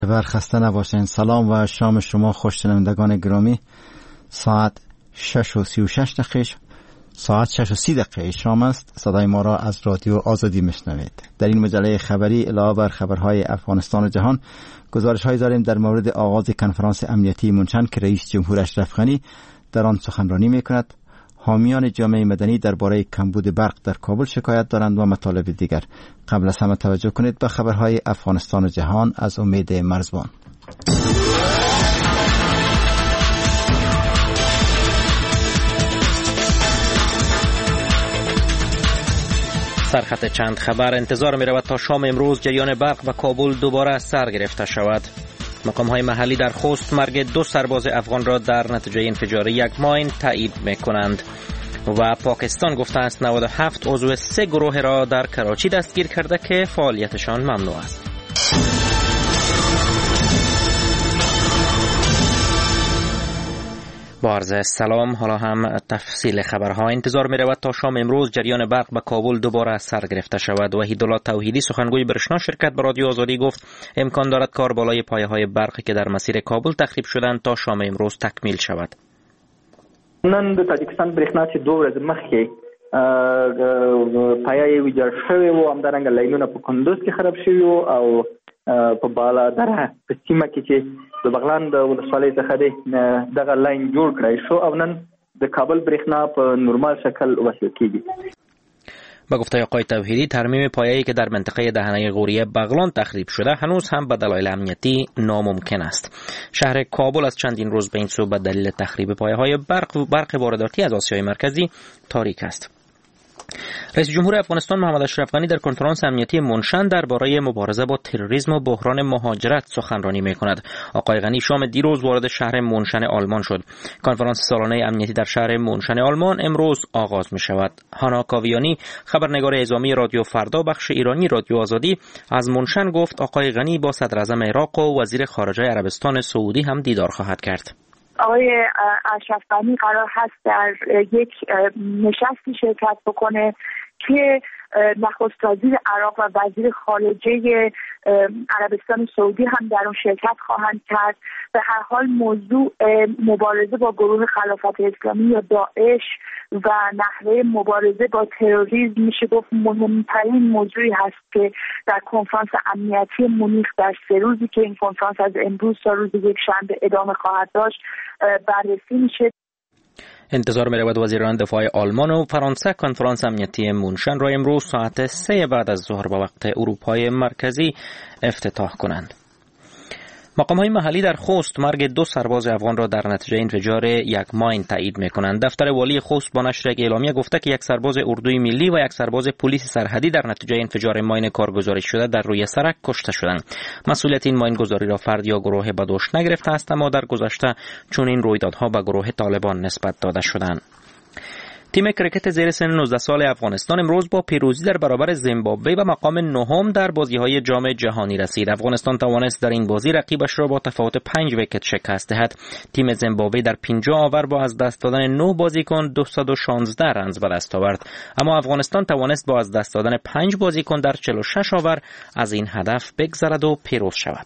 خسته نباشین. سلام و شام شما خوش‌شنوندگان گرامی. ساعت 6:36 ساعت 6:30 شام است. صدای ما را از رادیو آزادی میشنوید. در این مجله خبری علاوه بر خبرهای افغانستان و جهان، گزارش‌هایی داریم در مورد آغاز کنفرانس امنیتی منشن که رئیس جمهور اشرف غنی در آن سخنرانی میکند. حامیان جامعه مدنی درباره کمبود برق در کابل شکایت دارند و مطالب دیگر. قبل از همه توجه کنید به خبرهای افغانستان و جهان از امید مرزبان. سرخط چند خبر. انتظار می رود تا شام امروز جریان برق و کابل دوباره سر گرفته شود. مقام‌های محلی در خوست مرگ 2 سرباز افغان را در نتیجه انفجار یک ماین تایید می‌کنند. و پاکستان گفته است 97 عضو 3 گروه را در کراچی دستگیر کرده که فعالیتشان ممنوع است. با عرض سلام، حالا هم تفصیل خبرها. انتظار می رود تا شام امروز جریان برق به کابل دوباره سر گرفته شود. وحیدالله توحیدی سخنگوی برشنا شرکت به رادیو آزادی گفت امکان دارد کار بالای پایه‌های برقی که در مسیر کابل تخریب شدند تا شام امروز تکمیل شود. نن د تاجکستان برېښنا چې 2 ورځې مخکې پایه ویجاړ شوی و، همدارنګه لاینونه په کندوز کې خراب شوي و او په بالا دره په سیمه کې چې د بغلان د ولسوالۍ څخه دی دغه لاین جوړ کړی شو او نن د کابل برېښنا په نورمال شکل وصل کیږي. با گفته آقای توحیدی ترمیم پایه‌ای که در منطقه دهنه غوریه بغلان تخریب شده هنوز هم به دلایل امنیتی ناممکن است. شهر کابل از چندین روز به این سو به دلیل تخریب پایه‌های برق وارداتی از آسیای مرکزی تاریک است. رئیس جمهور افغانستان محمد اشرف غنی در کنفرانس امنیتی منشن درباره مبارزه با تروریسم و بحران مهاجرت سخنرانی می‌کند. آقای غنی شام دیروز وارد شهر منشن آلمان شد. کنفرانس سالانه امنیتی در شهر منشن آلمان امروز آغاز می‌شود. هانا کاویانی خبرنگار اعزامی رادیو فردا بخش ایرانی رادیو آزادی از منشن گفت آقای غنی با صدر اعظم عراق و وزیر خارجه عربستان سعودی هم دیدار خواهد کرد. آقای اشرف غنی قرار هست در یک نشستی شرکت بکنه که نخست وزیر عراق و وزیر خارجه عربستان سعودی هم در اون شرکت خواهند کرد. به هر حال موضوع مبارزه با گروه خلافت اسلامی یا داعش و نحوه مبارزه با تروریسم میشه گفت مهمترین موضوعی هست که در کنفرانس امنیتی مونیخ در 3 روزی که این کنفرانس از امروز تا روز یکشنبه ادامه خواهد داشت بررسی میشه. انتظار می رود وزیران دفاع آلمان و فرانسه کنفرانس امنیتی منشن را امروز ساعت 3 بعد از ظهر به وقت اروپای مرکزی افتتاح کنند. مقام‌های محلی در خوست مرگ 2 سرباز افغان را در نتیجه انفجار یک ماین تایید می‌کنند. دفتر والی خوست با نشر یک اعلامیه گفته که 1 سرباز اردوی ملی و 1 سرباز پلیس سرحدی در نتیجه انفجار ماین کارگزاری شده در روی سرک کشته شدند. مسئولیت این ماین گذاری را فرد یا گروه به دوش نگرفته است، اما در گذشته چون این رویدادها به گروه طالبان نسبت داده شدند. تیم کرکت زیر سن 19 سال افغانستان امروز با پیروزی در برابر زیمبابوه به مقام 9 در بازی‌های جام جهانی رسید. افغانستان توانست در این بازی رقیبش را با تفاوت 5 ویکت شکست دهد. تیم زیمبابوه در 50 آور با از دست دادن 9 بازیکن 216 رنز به دست آورد، اما افغانستان توانست با از دست دادن 5 بازیکن در 46 آور از این هدف بگذرد و پیروز شود.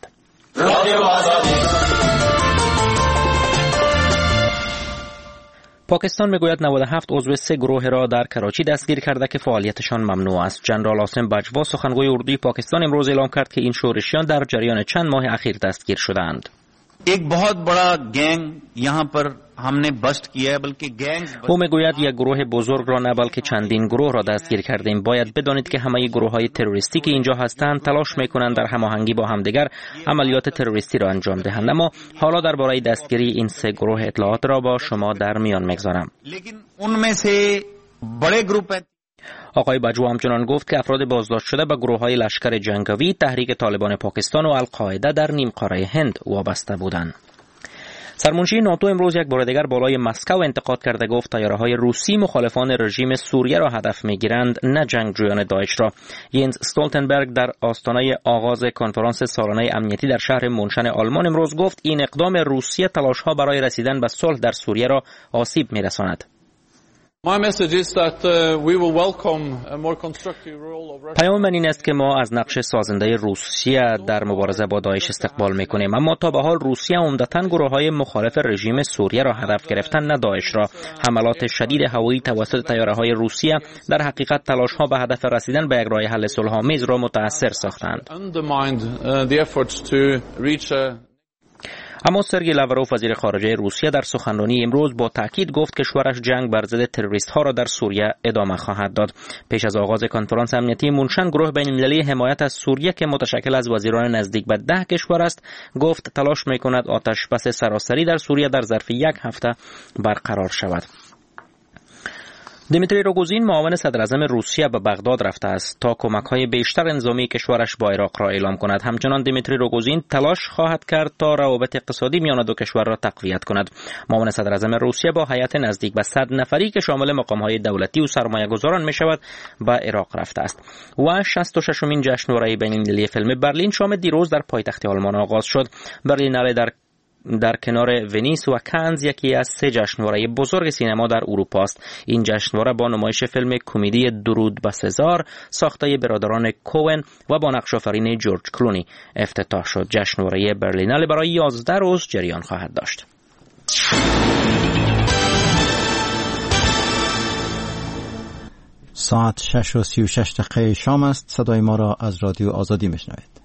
پاکستان میگوید 97 عضو 3 گروه را در کراچی دستگیر کرده که فعالیتشان ممنوع است. جنرال عاصم بجوا سخنگوی اردوی پاکستان امروز اعلام کرد که این شورشیان در جریان چند ماه اخیر دستگیر شدند. एक बहुत बड़ा गैंग यहाँ पर हमने बस्ट किया है, बल्कि गैंग او میگوید یک گروه بزرگ را نه بلکه چندین گروه را دستگیر کردیم. باید بدانید که همه گروه‌های تروریستی که اینجا هستند تلاش میکنند در هماهنگی با همدیگر عملیات تروریستی را انجام دهند، اما حالا درباره دستگیری این 3 گروه اطلاعات را با شما در میان میگذارم. लेकिन उनमें से बड़े ग्रुप آقای بجوا همچنان گفت که افراد بازداشت شده به گروه‌های لشکر جنگاوی، تحریک طالبان پاکستان و القاعده در نیمقاره هند وابسته بودند. سرمنشی ناتو امروز یک بار دیگر بالای مسکو انتقاد کرده گفت طیاره‌های روسی مخالفان رژیم سوریه را هدف می‌گیرند، نه جنگجویان داعش را. ینز استولتنبرگ در آستانه آغاز کنفرانس سالانه امنیتی در شهر منشن آلمان امروز گفت این اقدام روسیه تلاش‌ها برای رسیدن به صلح در سوریه را آسیب می‌رساند. پیام من این است که ما از نقش سازنده روسیه در مبارزه با داعش استقبال میکنیم، اما تا به حال روسیه عمدتاً گروه‌های مخالف رژیم سوریه را هدف گرفتن، نه داعش را. حملات شدید هوایی توسط طیاره‌های روسیه در حقیقت تلاش‌ها به هدف رسیدن به یک راه حل صلح‌آمیز را متأثر ساختند. اما سرگئی لاوروف وزیر خارجه روسیه در سخنرانی امروز با تاکید گفت کشورش جنگ بر ضد تروریست‌ها را در سوریه ادامه خواهد داد. پیش از آغاز کنفرانس امنیتی مونشن، گروه بین‌المللی حمایت از سوریه که متشکل از وزیران نزدیک به 10 کشور است، گفت تلاش می‌کند آتش بس سراسری در سوریه در ظرف 1 هفته برقرار شود. دیمیتری روگوزین، معاون صدراعظم روسیه، به بغداد رفته است تا کمک‌های بیشتر نظامی کشورش با عراق را اعلام کند. همچنان دیمیتری روگوزین تلاش خواهد کرد تا روابط اقتصادی میان دو کشور را تقویت کند. معاون صدراعظم روسیه با هیئت نزدیک به 100 نفری که شامل مقام‌های دولتی و سرمایه‌گذاران می‌شود به عراق رفته است. و 66مین جشنواره بین‌المللی فیلم برلین شام دیروز در پایتخت آلمان آغاز شد. برلیناله در کنار ونیس و کانز یکی از 3 جشنواره بزرگ سینما در اروپا است. این جشنواره با نمایش فیلم کمدی درود به سزار ساخته برادران کوئن و با نقش آفرین جورج کلونی افتتاح شد. جشنواره برلیناله برای 11 روز جریان خواهد داشت. ساعت 6:36 شام است. صدای ما را از رادیو آزادی میشنوید.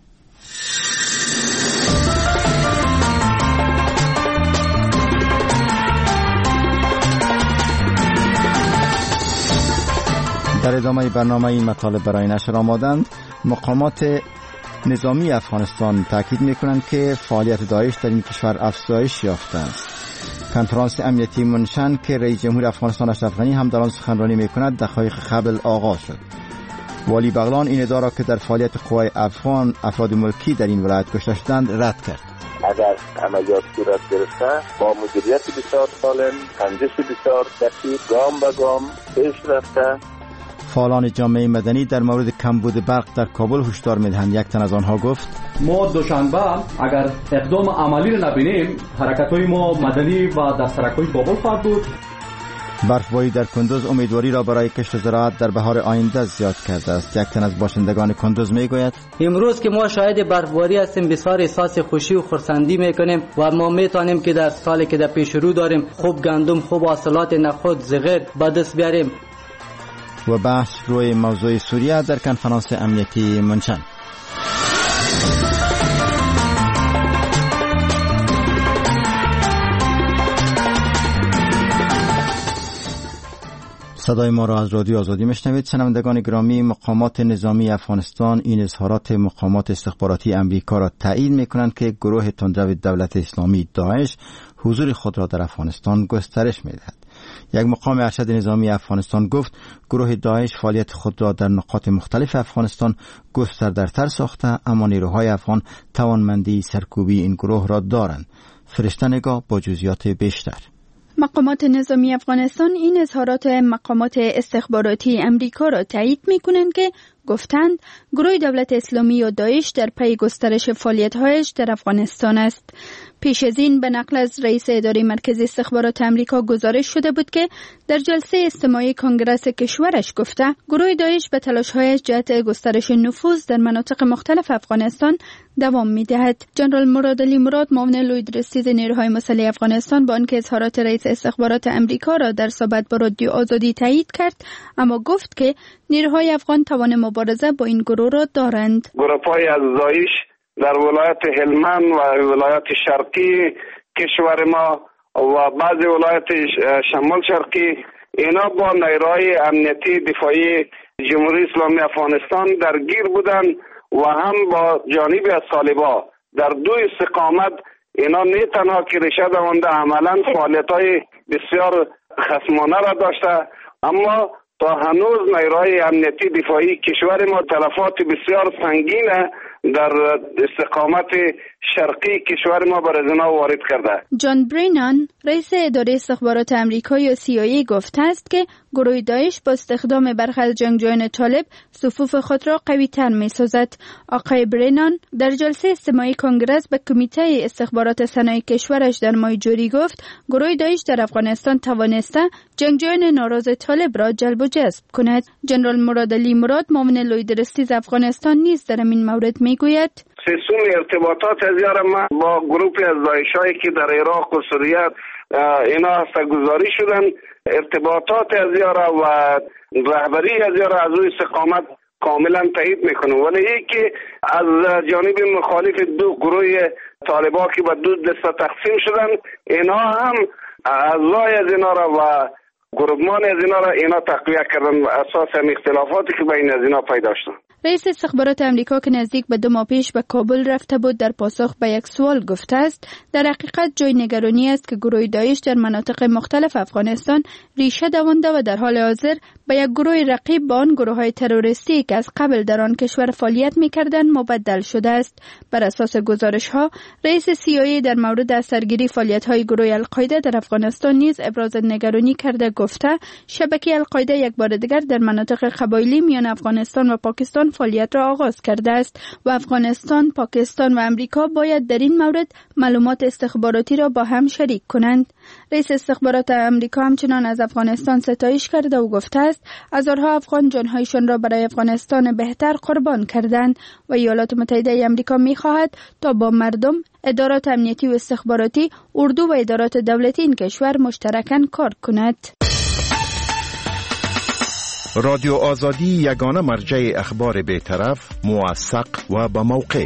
در ادامه برنامه این مطالب برای نشر آمادند. مقامات نظامی افغانستان تاکید می‌کنند که فعالیت داعش در این کشور افزایش یافته است. کنفرانس امنیتی مونشن که رئیس جمهور افغانستان اشرف غنی هم در آن سخنرانی می‌کند دقایق قبل آغاز شد. والی بغلان این ادعا را که در فعالیت قوای افغان افراد ملکی در این ولایت کشته شدند رد کرد. اگر عملیات صورت گرفته با مدیریت بسیار سالم، تنظیم بسیار دقیق، گام به گام پیش رفته. فعالان جامعه مدنی در مورد کمبود برق در کابل هشدار می‌دهند. یک تن از آنها گفت: ما دوشنبه اگر اقدام عملی را نبینیم حرکت‌های ما مدنی و در سرک‌های کابل خواهد بود. برفباری در کندوز امیدواری را برای کشت زراعت در بهار آینده زیاد کرده است. یک تن از باشندگان کندوز میگوید: امروز که ما شاهد برفباری هستیم بسیار احساس خوشی و خرسندی میکنیم و ما میتونیم که در سالی که در پیش رو داریم خوب گندم، خوب حاصلات نخود، زغر به دست بیاریم. و بحث روی موضوع سوریه در کنفرانس امنیتی مونشن. صدای ما را از رادیو آزادی میشنوید. شنوندگان گرامی، مقامات نظامی افغانستان این اظهارات مقامات استخباراتی امریکا را تایید میکنند که گروه تندرو دولت اسلامی داعش حضور خود را در افغانستان گسترش میدهد. یک مقام ارشد نظامی افغانستان گفت گروه داعش فعالیت خود را در نقاط مختلف افغانستان گسترده‌تر ساخته، اما نیروهای افغان توانمندی سرکوبی این گروه را دارند. فرشته نگاه با جزئیات بیشتر. مقامات نظامی افغانستان این اظهارات مقامات استخباراتی امریکا را تایید می‌کنند که گفتند گروه دولت اسلامی و داعش در پی گسترش فعالیت‌هایش در افغانستان است. پیش از این به نقل از رئیس اداره مرکز استخبارات امریکا گزارش شده بود که در جلسه اجتماعی کنگره کشورش گفته گروه داعش به تلاش‌هایش جهت گسترش نفوذ در مناطق مختلف افغانستان دوام می‌دهد. جنرال مرادعلی مراد، معاون لویدرسیز نیروهای مسلح افغانستان، با آنکه اظهارات رئیس استخبارات امریکا را در صحبت با رادیو آزادی تایید کرد، اما گفت که نیروهای افغان توان مبارزه با این گروه را دارند. گروه‌های از داعش در ولایت هلمند و ولایت شرقی کشور ما و بعضی ولایت شمال شرقی اینا با نیروهای امنیتی دفاعی جمهوری اسلامی افغانستان درگیر بودن و هم با جانب از طالبان در دو استقامت اینا نه تنها که ریشه دوانده عملا فعالیت‌های بسیار خصمانه را داشته، اما تا هنوز نیروهای امنیتی دفاعی کشور ما تلفات بسیار سنگین در استقامت شرقی کشور ما بر از اینا وارد کرده. جان برینان رئیس اداره استخبارات آمریکایی CIA گفته است که گروه داعش با استخدام برخی از جنگجویان طالب صفوف خود را قوی تر می سازد. آقای برینان در جلسه اجتماعی کنگره به کمیته استخبارات صنایع کشورش در ماه جوری گفت گروه داعش در افغانستان توانسته جنگجویان ناراض طالب را جلب و جذب کند. جنرال مرادعلی مراد معاون لویدرستیز افغانستان نیز در این مورد می گوید سیستم ارتباطات از ما با گروه از داعشایی که در عراق و سوریه اینا هستگذاری شدن، ارتباطات از یارا و رهبری از یارا از روی استقامت کاملا تایید میکنه، ولی یکی از جانب مخالف دو گروه طالبا که به دو دسته تقسیم شدن، اینا هم اعضای از اینا را و گروهمان از اینا را اینا تقویه کردن اساس هم اختلافاتی که بین از اینا پیدا شدن. رئیس استخبارات آمریکا که نزدیک به 2 ماه پیش به کابل رفته بود در پاسخ به یک سوال گفته است در حقیقت جای نگرانی است که گروه داعش در مناطق مختلف افغانستان ریشه دوانده و در حال حاضر به یک گروه رقیب با آن گروه‌های تروریستی که از قبل در آن کشور فعالیت می‌کردند مبدل شده است. بر اساس گزارش‌ها رئیس CIA در مورد اثرگیری فعالیت‌های گروه القاعده در افغانستان نیز ابراز نگرانی کرده گفته شبکه القاعده یک بار دیگر در مناطق قبایلی میان افغانستان و پاکستان فعالیت را آغاز کرده است و افغانستان، پاکستان و امریکا باید در این مورد معلومات استخباراتی را با هم شریک کنند. رئیس استخبارات آمریکا همچنان از افغانستان ستایش کرده و گفته است هزارها افغان جانهایشان را برای افغانستان بهتر قربان کردند و ایالات متحده آمریکا می‌خواهد تا با مردم، ادارات امنیتی و استخباراتی، اردو و ادارات دولتی این کشور مشترکاً کار کند. رادیو آزادی یگانه مرجع اخبار بی‌طرف، موثق و با موقع.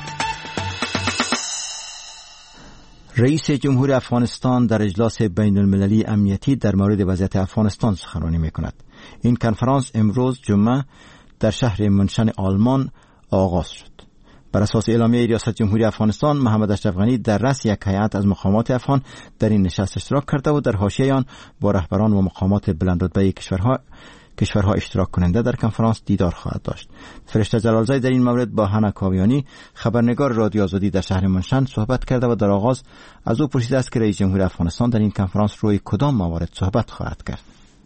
رئیس جمهور افغانستان در اجلاس بین المللی امنیتی در مورد وضعیت افغانستان سخنرانی می‌کند. این کنفرانس امروز جمعه در شهر منشن آلمان آغاز شد. بر اساس اعلامیه ریاست جمهوری افغانستان، محمد اشرف غنی در رأس یک هیئت از مقامات افغان در این نشست اشتراک کرده و در حاشیه آن با رهبران و مقامات بلندرتبه کشورها اشتراک کننده در کنفرانس دیدار خواهد داشت. فرشته جلالزاده در این مورد با هنا کاویانی خبرنگار رادیو آزادی در شهر منشن صحبت کرده و در آغاز از او پرسیده است که رئیس جمهور افغانستان در این کنفرانس روی کدام موارد صحبت خواهد کرد.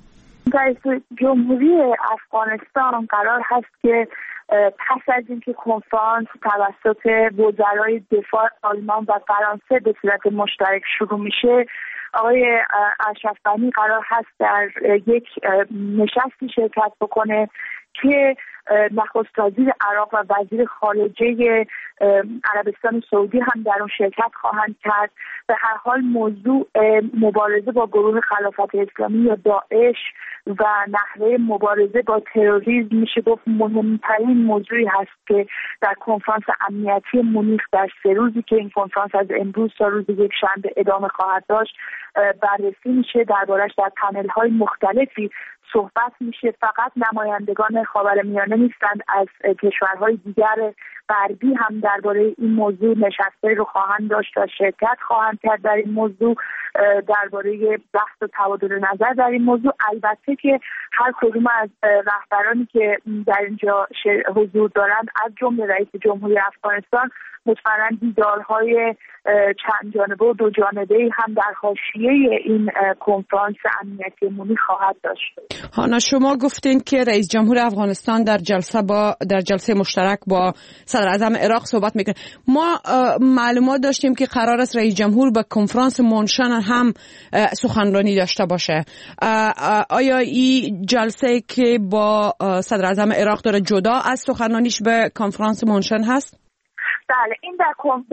رئیس جمهوری افغانستان قرار هست که پس از اینکه کنفرانس توسط وزرای دفاع آلمان و فرانسه به صورت مشترک شروع میشه، آقای اشرف غنی قرار هست در یک نشستی شرکت بکنه که نخست وزیر عراق و وزیر خارجه عربستان سعودی هم در اون شرکت خواهند کرد. به هر حال موضوع مبارزه با گروه خلافت اسلامی یا داعش و نحوه مبارزه با تروریسم میشه گفت مهمترین موضوعی هست که در کنفرانس امنیتی مونیخ در 3 روزی که این کنفرانس از امروز تا روز یکشنبه ادامه خواهد داشت بررسی میشه. دربارش در پنل‌های مختلفی صحبت میشه. فقط نمایندگان خاورمیانه نیستند، از کشورهای دیگر غربی هم درباره این موضوع نشسته رو خواهند داشت و شرکت خواهند کرد در این موضوع، درباره بحث و تبادل نظر در این موضوع. البته که هر کدوم از رهبرانی که در اینجا حضور دارند از جمله رئیس جمهوری افغانستان مطمئنا دیدارهای چند جانبه و 2 جانبه‌ای هم در حاشیه این کنفرانس امنیتی مونیخ خواهد داشت. هانا، شما گفتین که رئیس جمهور افغانستان در جلسه مشترک با صدر اعظم عراق صحبت میکنه. ما معلومات داشتیم که قرار است رئیس جمهور به کنفرانس منشن هم سخنرانی داشته باشه. آیا این جلسه که با صدر اعظم عراق داره جدا از سخنرانیش به کنفرانس منشن هست؟ بله، این در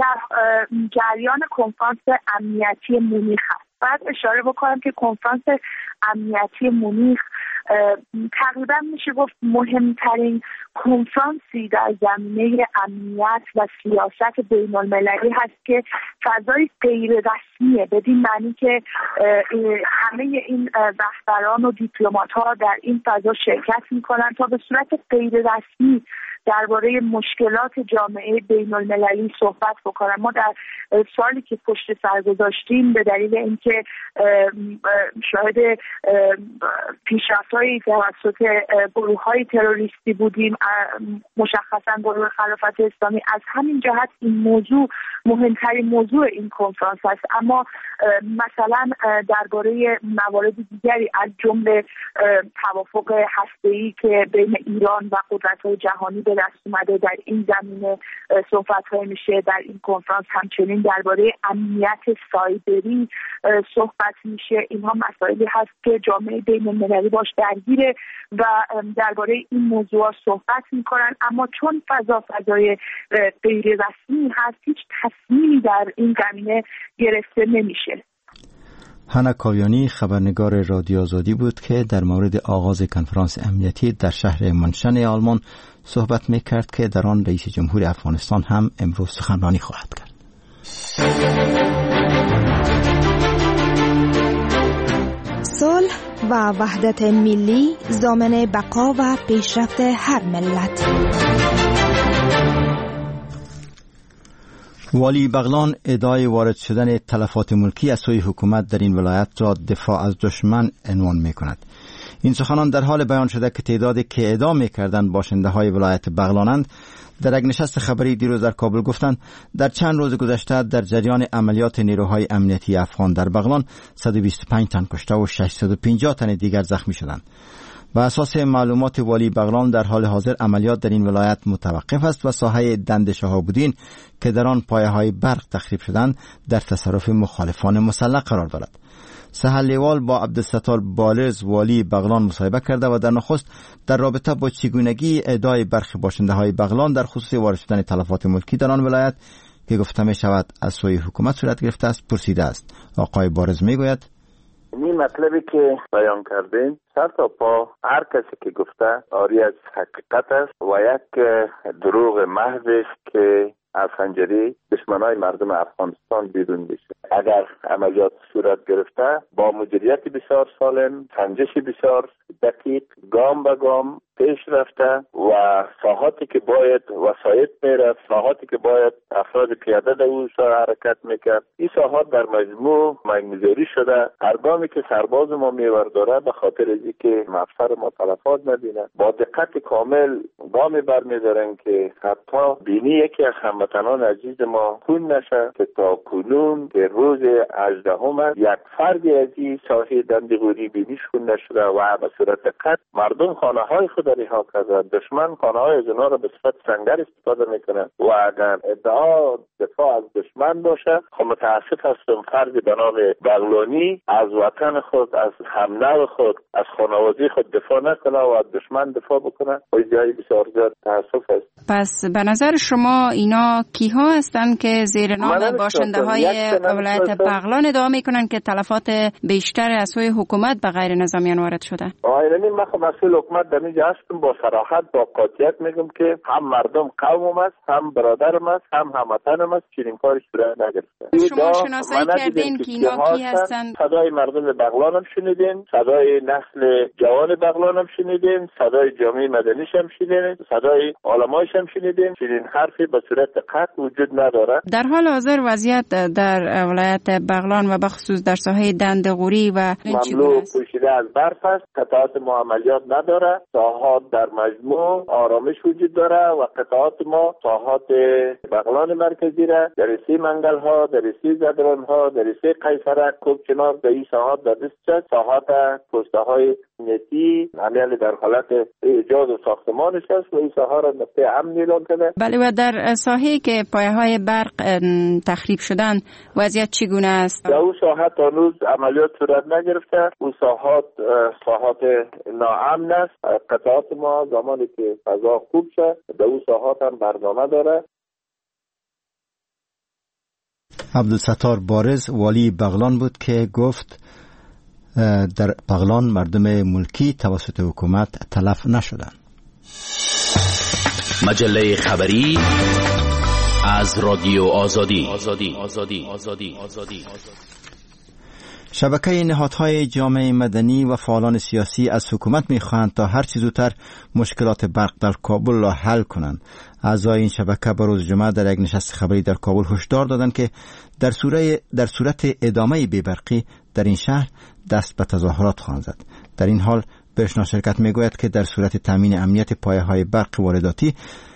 جریان کنفرانس امنیتی مونیخ هست. بعد اشاره بکنم که کنفرانس امنیتی مونیخ تقریبا میشه گفت مهمترین کنفرانسی در زمینه امنیت و سیاست بین المللی هست که فضای غیر رسمیه، بدین معنی که همه این رهبران و دیپلمات‌ها در این فضا شرکت میکنن تا به صورت غیر رسمی درباره مشکلات جامعه بین المللی صحبت بکنن. ما در سالی که پشت سر گذاشتیم به دلیل اینکه شاهد پیشرفت‌های توسط گروه‌های تروریستی بودیم، مشخصا گروه خلافت اسلامی. از همین جهت این موضوع مهمترین موضوع این کنفرانس است. اما مثلا درباره موارد دیگری از جمله توافق هسته‌ای که بین ایران و قدرت‌های جهانی به دست اومده در این زمینه صحبت‌های میشه. در این کنفرانس همچنین درباره امنیت سایبری صحبت میشه. اینها مسائلی هست که جامعه بین‌المللی باش درگیره و درباره این موضوع صحبت میکنن، اما چون فضای غیر رسمی هست هیچ تصمیمی در این زمینه گرفته نمیشه. هانا کاویانی خبرنگار رادیو آزادی بود که در مورد آغاز کنفرانس امنیتی در شهر مونشن آلمان صحبت میکرد که در آن رئیس جمهور افغانستان هم امروز سخنرانی خواهد کرد. صلح و وحدت ملی ضامن بقا و پیشرفت هر ملت. والی بغلان ادعای وارد شدن تلفات ملکی از سوی حکومت در این ولایت را دفاع از دشمن عنوان می کند. این سخنان در حال بیان شده که تعدادی که اعدام می‌کردند باشنده های ولایت بغلانند در یک نشست خبری دیروز در کابل گفتند در چند روز گذشته در جریان عملیات نیروهای امنیتی افغان در بغلان 125 تن کشته و 650 تن دیگر زخمی شدند. بر اساس معلومات والی بغلان در حال حاضر عملیات در این ولایت متوقف است و ساحه دند شهاب‌الدین که در آن پایه‌های برق تخریب شدند در تصرف مخالفان مسلح قرار دارد. سحر لیوال با عبدالستار بالرز والی بغلان مصاحبه کرده و در نخست در رابطه با چگونگی ادعای برخی باشنده های بغلان در خصوص وارد شدن تلفات ملکی در آن ولایت که گفته می شود از سوی حکومت صورت گرفته است پرسیده است. آقای بارز می گوید این مطلبی که بیان کردین سر تا پا هر کسی که گفته آری از حقیقت است و یک دروغ محض است که از پنجره دشمنای مردم افغانستان بیرون بشه. اگر عملیات صورت گرفته با مدیریت بسیار سالم، سنجش بسیار دقیق، گام به گام پیش رفته و ساحاتی که باید وسایط میرفت، ساحاتی که باید افراد پیاده در اون حرکت میکرد، این ساحات در مجموع مگذاری شده. هر گامی که سرباز ما میورداره به خاطر از اینکه مفسر ما تلفات نبینه با دقت کامل گامی برمیدارن که حتی بینی یکی از هموطنان عزیز ما خون نشه که تا کنون که روز 18 یک فردی از این ساحه دندغوری بینیش خون نشده و به صورت قطع مردم خانه های خود رها کردن. دشمن خانه های از اونا را به صفت سنگر استفاده میکنن و اگر ادعا دفاع از دشمن باشه خب متاسف هستم فردی به نام بغلانی از وطن خود، از همنو خود، از خانواده خود دفاع نکنه و از دشمن دفاع بکنه و جایی بسیار زیاد تاسف است. پس به نظر شما اینا کیها هستند که زیر نام باشنده های ولایت بغلان ادعا میکنن که تلفات بیشتر از سوی حکومت به غیر نظامیان وارد شده؟ آینه من خب مسئول حکومت در اینجا هستم، با صراحت با قاطعیت میگم که هم مردم قومم است، هم برادرم است، هم هموطنم است، چنین کاری صورت نگرفته. شما شناسایی کردین که اینا کی هستن؟ صدای مردم بغلان هم شنیدین، صدای نسل جوان بغلان هم شنیدین، صدای جامعه مدنیش هم شنیدین، صدای علمایش هم شنیدین. چنین حرفی به صورت قطع وجود نداره. در حال حاضر وضعیت در ولایت بغلان و بخصوص در ساحه دندغوری و مملو پوشیده از برف است، قطعات ما عملیات نداره، ساحات در مجموع آرامش وجود داره و قطعات ما ساحات بغلان مرکزی را در سی منگل ها، در سی زدران ها، در سی قیصرک، کوبچنار در این ساحات در دست ساحات پسته های نتی عمل در حالت ایجاد و ساختمانش است و این ساحات را نقطه امن اعلام کرده. بله و در ساحه که پایه های برق تخریب شدن وضعیت چگونه است؟ در اون ساحات هنوز عملیات صورت نگرفته. اون ساحات ناامن است. قطعات ما زمانی که فضا خوب شه در اون ساحات هم برنامه داره. عبدالستار بارز والی بغلان بود که گفت در بغلان مردم ملکی توسط حکومت تلف نشدند. مجله خبری از رادیو آزادی. شبکه نهادهای جامعه مدنی و فعالان سیاسی از حکومت می‌خواهند تا هر چه زودتر مشکلات برق در کابل را حل کنند. اعضای این شبکه به روز جمعه در یک نشست خبری در کابل هشدار دادند که در صورت ادامه بی‌برقی در این شهر دست به تظاهرات خواهند زد. در این حال برشنا شرکت میگوید که در صورت تامین امنیت پایه‌های برق وارداتی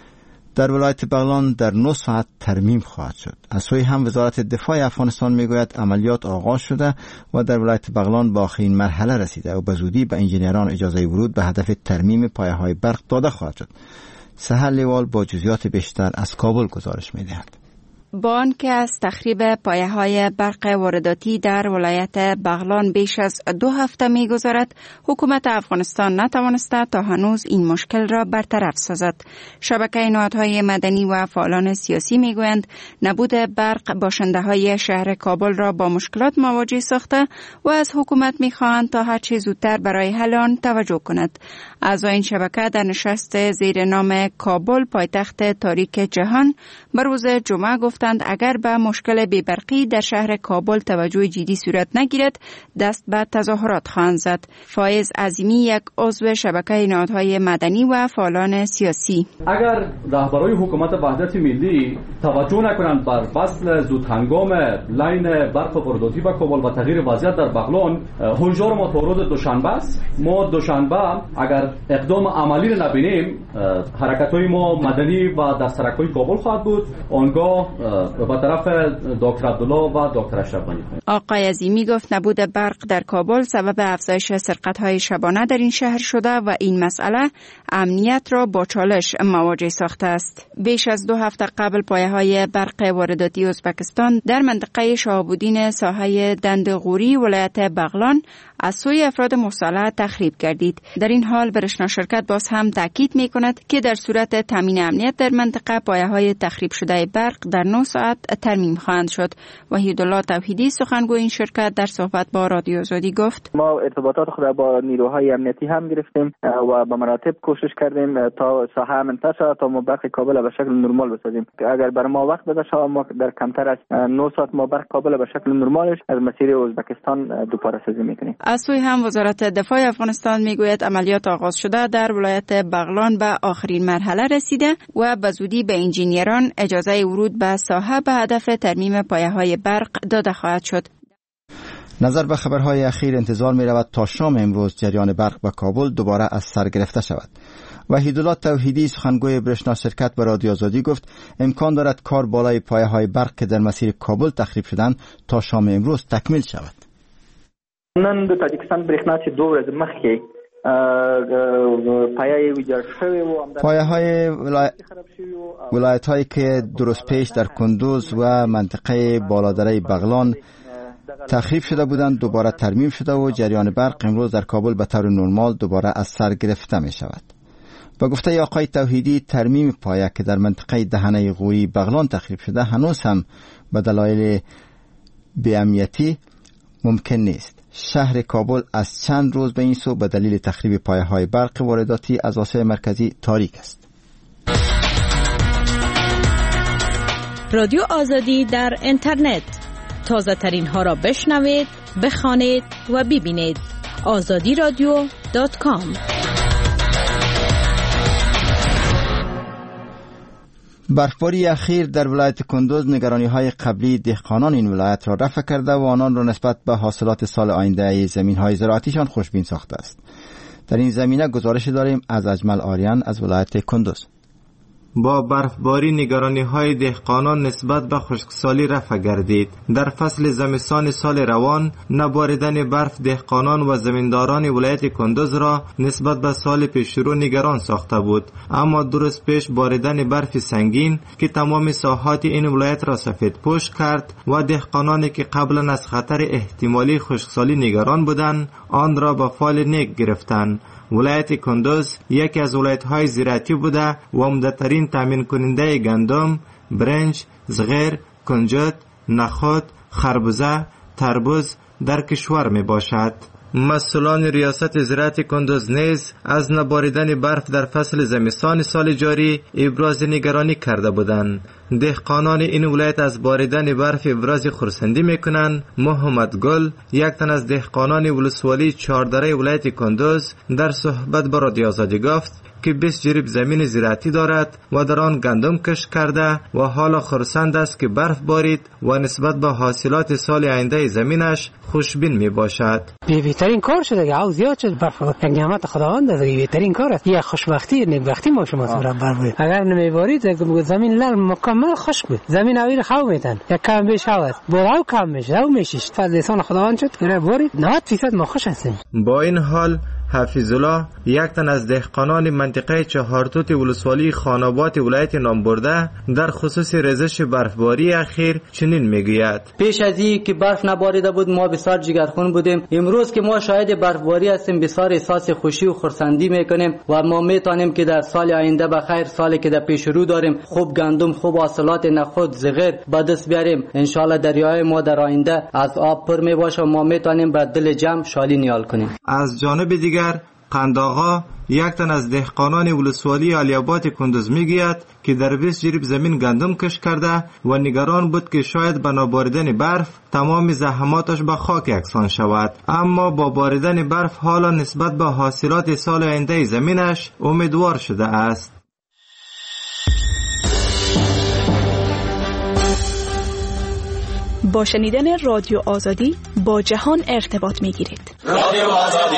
در ولایت بغلان در 9 ساعت ترمیم خواهد شد. از سوی هم وزارت دفاع افغانستان میگوید عملیات آغاز شده و در ولایت بغلان به آخرین مرحله رسیده و به زودی به انجینران اجازه ورود به هدف ترمیم پایه‌های برق داده خواهد شد. سحر لیوال با جزئیات بیشتر از کابل گزارش می‌دهد. با آنکه از تخریب پایه‌های برق وارداتی در ولایت بغلان بیش از 2 هفته می‌گذرد، حکومت افغانستان نتوانسته تا هنوز این مشکل را برطرف سازد. شبکه نهادهای مدنی و فعالان سیاسی می‌گویند نبود برق باشنده‌های شهر کابل را با مشکلات مواجه ساخته و از حکومت می‌خواهند تا هر چه زودتر برای حل آن توجه کند. اعضای این شبکه در نشست زیر نام کابل پایتخت تاریک جهان بر روز جمعه گفتند اگر به مشکل بی‌برقی در شهر کابل توجه جدی صورت نگیرد دست به تظاهرات خواهند زد. فایز عظیمی یک عضو شبکه نهادهای مدنی و فعالان سیاسی: اگر رهبران حکومت وحدت ملی توجه نکنند بر فصل زودهنگام لاین برق وارداتی به کابل و تغییر وضعیت در بغلان، هشدار ما تا روز دوشنبه است. ما دوشنبه اگر اقدام عملی نبینیم حرکت‌های ما مدنی و در سرک‌های کابل خواهد بود. آنگاه به طرف دکتر عبدالله و دکتر اشرف غنی. آقای عظیمی گفت نبود برق در کابل سبب افزایش سرقت‌های شبانه در این شهر شده و این مسئله امنیت را با چالش مواجه ساخته است. بیش از 2 هفته قبل پایه‌های برق وارداتی ازبکستان در منطقه شهاب‌الدین ساحه دندغوری ولایت بغلان از سوی افراد مسلح تخریب گردید. در این حال برشنا شرکت باز هم تاکید می‌کند که در صورت تامین امنیت در منطقه پایه‌های تخریب شده برق در 9 ساعت ترمیم خواهند شد. وحیدالله توحیدی سخنگوی این شرکت در صحبت با رادیو آزادی گفت: ما ارتباطات خود با نیروهای امنیتی هم گرفتیم و به مراتب کوشش کردیم تا ساحه منتشر شود تا ما برق کابل به شکل نرمال بسازیم. اگر بر ما وقت بده شود ما در کمتر از 9 ساعت ما برق کابل به شکل نرمالش از مسیر ازبکستان دوباره سازی می‌کنیم. از سوی هم وزارت دفاع افغانستان میگوید عملیات آغاز شده در ولایت بغلان به آخرین مرحله رسیده و به زودی به انجینیران اجازه ورود به ساحه به هدف ترمیم پایه‌های برق داده خواهد شد. نظر به خبرهای اخیر انتظار می رود تا شام امروز جریان برق به کابل دوباره از سر گرفته شود. وحیدالله توحیدی سخنگوی برشنا شرکت به رادیو آزادی گفت امکان دارد کار بالای پایه‌های برق که در مسیر کابل تخریب شدند تا شام امروز تکمیل شود. نن د تاجیکستان برېښنا چې 2 ورځې مخکې پایه‌های ولایت‌هایی که درست پیش در کندوز و منطقه بالادره بغلان تخریب شده بودند دوباره ترمیم شده و جریان برق امروز در کابل به طور نرمال دوباره از سر گرفته می شود. با گفته آقای توحیدی ترمیم پایه که در منطقه دهنه غوری بغلان تخریب شده هنوز هم به دلایل بی‌امنیتی ممکن نیست. شهر کابل از چند روز به این سو به دلیل تخریب پایه‌های برق وارداتی از آسیای مرکزی تاریک است. رادیو آزادی در اینترنت تازه ترین ها را بشنوید، بخوانید و ببینید. azadiradio.com. برفباری اخیر در ولایت کندوز نگرانی‌های قبلی دهقانان این ولایت را رفع کرده و آنان را نسبت به حاصلات سال آینده زمین‌های زراعتیشان خوشبین ساخته است. در این زمینه گزارش داریم از اجمل آریان از ولایت کندوز. با برفباری نگرانی‌های دهقانان نسبت به خشکسالی رفع گردید. در فصل زمستان سال روان نباریدن برف دهقانان و زمینداران ولایت کندوز را نسبت به سال پیشرو نگران ساخته بود، اما درست پیش باریدن برف سنگین که تمام ساحات این ولایت را سفید پوش کرد و دهقانانی که قبلا از خطر احتمالی خشکسالی نگران بودند آن را به فال نیک گرفتند. ولایت کندوز یکی از ولایت‌های زراعتی بوده و عمده‌ترین تامین کننده گندم، برنج، زغیر، کنجد، نخود، خربوزه، تربوز در کشور می باشد. مسئولان ریاست زراعت کندوز نیز از نباریدن برف در فصل زمستان سال جاری ابراز نگرانی کرده بودند. دهقانان این ولایت از باریدن برف ابراز خرسندی میکنند. محمد گل، یک تن از دهقانان ولسوالی چهاردره ولایت کندوز، در صحبت با رادیو آزادی گفت که 20 جریب زمین زراعتی دارد و در آن گندم کشت کرده و حالا خرسند است که برف بارید و نسبت به حاصلات سال آینده زمینش خوشبین می باشد. بهترین کار شده که او زیاد شد، برف یک نعمت خداوند است، بهترین کار است. یه خوشبختی نعمتی ما شما سر برف. اگر نمیبارید زمین لال مکمل خشک بود، زمین اویل خو میتن یک کم بشود برو کم میشه او میشیش فضل انسان خداوند شد که بارید 90% ما خوش هستیم. با این حال حفیظ الله، یک تن از دهقانان منطقه چهارتوت ولسوالی خانابات ولایت نامبرده، در خصوص ریزش برفباری اخیر چنین میگوید: پیش از این که برف نباریده بود ما بسیار جگرخون بودیم. امروز که ما شاهد برفباری هستیم بسیار احساس خوشی و خرسندی میکنیم و ما میتونیم که در سال آینده بخیر، سالی که در پیش رو داریم، خوب گندم، خوب حاصلات نخود، زغر به دست بیاریم. ان شاء الله دریای ما در آینده از آب پر می باشه و ما میتونیم به دل جمع شالی نیال کنیم. از جانب دیگر قنداغا، یک تن از دهقانان ولسوالی علی‌آباد کندوز میگوید که در 20 جریب زمین گندم کشت کرده و نگران بود که شاید به ناباریدن برف تمام زحماتش به خاک یکسان شود، اما با باریدن برف حالا نسبت به حاصلات سال آینده زمینش امیدوار شده است. با شنیدن رادیو آزادی با جهان ارتباط میگیرید. رادیو آزادی.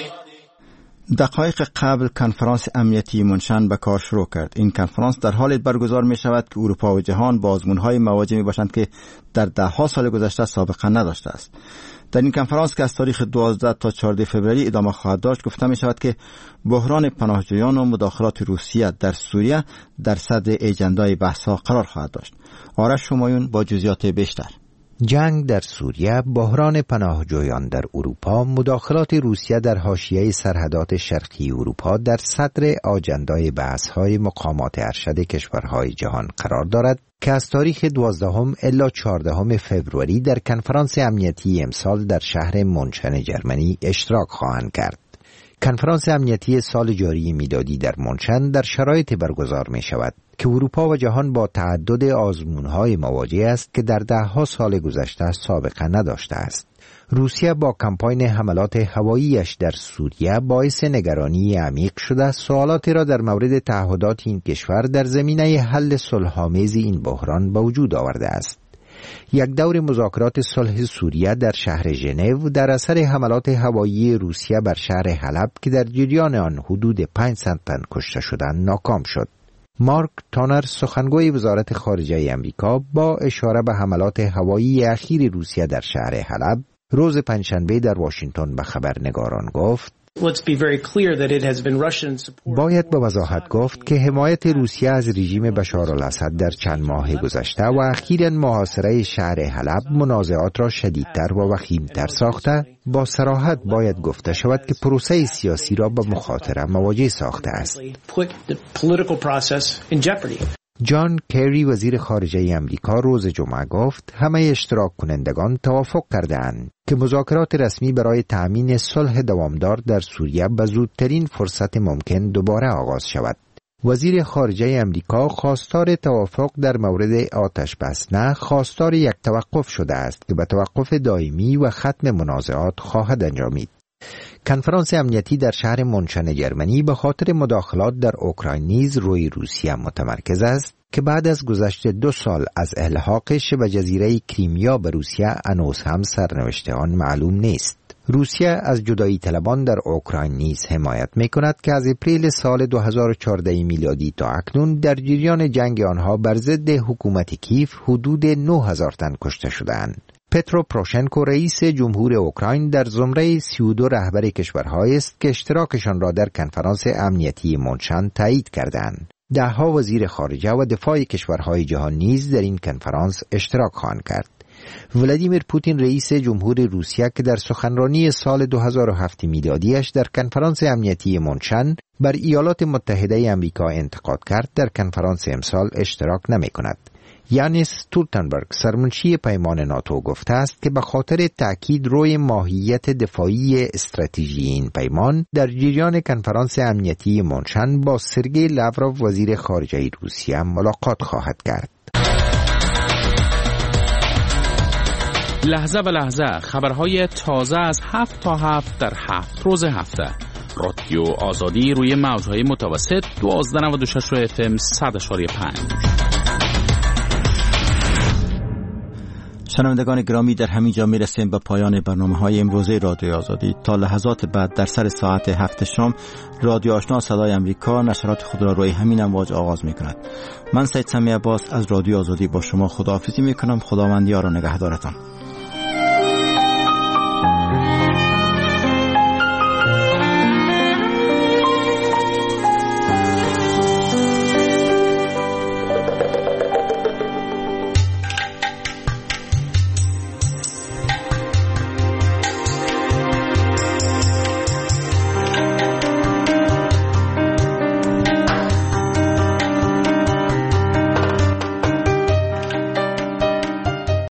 دقایق قبل کنفرانس امنیتی مونشن به کار شروع کرد. این کنفرانس در حالی برگزار می شود که اروپا و جهان با آزمون‌های مواجه می باشند که در ده‌ها سال گذشته سابقه نداشته است. در این کنفرانس که از تاریخ 12 تا 14 فوریه ادامه خواهد داشت، گفته می شود که بحران پناهجویان و مداخلات روسیه در سوریه در صدر اجندای بحث‌ها قرار خواهد داشت. آرش همایون با جزئیات بیشتر. جنگ در سوریه، بحران پناهجویان در اروپا، مداخلات روسیه در حاشیه سرحدات شرقی اروپا در صدر آجندای بحث‌های مقامات ارشد کشورهای جهان قرار دارد که از تاریخ 12 الی 14 فوریه در کنفرانس امنیتی امسال در شهر مونشن جرمنی اشتراک خواهند کرد. کنفرانس امنیتی سال جاری میلادی در مونشن در شرایط برگزار می شود که اروپا و جهان با تعدد آزمون‌های مواجه است که در ده‌ها سال گذشته سابقه نداشته است. روسیه با کمپاین حملات هواییش در سوریه باعث نگرانی عمیق شده، سوالاتی را در مورد تعهدات این کشور در زمینه حل صلح‌آمیز این بحران به وجود آورده است. یک دور مذاکرات صلح سوریه در شهر ژنو در اثر حملات هوایی روسیه بر شهر حلب که در جریان آن حدود 500 تن کشته شدند ناکام شد. مارک تانر، سخنگوی وزارت خارجه امریکا، با اشاره به حملات هوایی اخیر روسیه در شهر حلب روز پنجشنبه در واشنگتن به خبرنگاران گفت: باید با وضاحت گفت که حمایت روسیه از رژیم بشارالاسد در چند ماه گذشته و اخیراً محاصره شهر حلب منازعات را شدیدتر و وخیمتر ساخته. با صراحت باید گفته شود که پروسه سیاسی را به مخاطره مواجه ساخته است. جان کری، وزیر خارجه امریکا، روز جمعه گفت همه اشتراک کنندگان توافق کردند که مذاکرات رسمی برای تأمین صلح دوامدار در سوریه به زودترین فرصت ممکن دوباره آغاز شود. وزیر خارجه امریکا خواستار توافق در مورد آتش بس نه، خواستار یک توقف شده است که به توقف دائمی و ختم منازعات خواهد انجامید. کنفرانس امنیتی در شهر مونشن جرمنی به خاطر مداخلات در اوکراین نیز روی روسیه متمرکز است که بعد از گذشت 2 سال از الحاق شبه جزیره کریمیا به روسیه هنوز هم سرنوشت آن معلوم نیست. روسیه از جدایی طلبان در اوکراین نیز حمایت می‌کند که از اپریل سال 2014 میلادی تا اکنون در جریان جنگ آنها بر ضد حکومت کیف حدود 9000 تن کشته شدند. پترو پروشنکو، رئیس جمهور اوکراین، در زمره 32 رهبر کشورهایی است که اشتراکشان را در کنفرانس امنیتی مونشن تایید کردند. 10 وزیر خارجه و دفاع کشورهای جهان نیز در این کنفرانس اشتراک خواهند کرد. ولادیمیر پوتین، رئیس جمهور روسیه، که در سخنرانی سال 2007 میلادیش در کنفرانس امنیتی مونشن بر ایالات متحده آمریکا انتقاد کرد، در کنفرانس امسال اشتراک نمی‌کند. یانس ستولتنبرگ، سرمنشی پیمان ناتو، گفته است که به خاطر تأکید روی ماهیت دفاعی استراتژی این پیمان در جریان کنفرانس امنیتی مونشن با سرگئی لاوروف، وزیر خارجه روسیه، ملاقات خواهد کرد. لحظه به لحظه خبرهای تازه از 7 تا 7 در 7 روز هفته. رادیو آزادی روی موجهای متوسط 1296 و FM 100.5. شنوندگان گرامی، در همین جا میرسیم به پایان برنامه‌های امروزه رادیو آزادی. تا لحظات بعد در سر ساعت 7 شام رادیو آشنا صدای امریکا نشرات خود را روی همین امواج آغاز می‌کند. من سید سمی عباس از رادیو آزادی با شما خداحافظی می‌کنم. خداوند یار و نگهدارتان.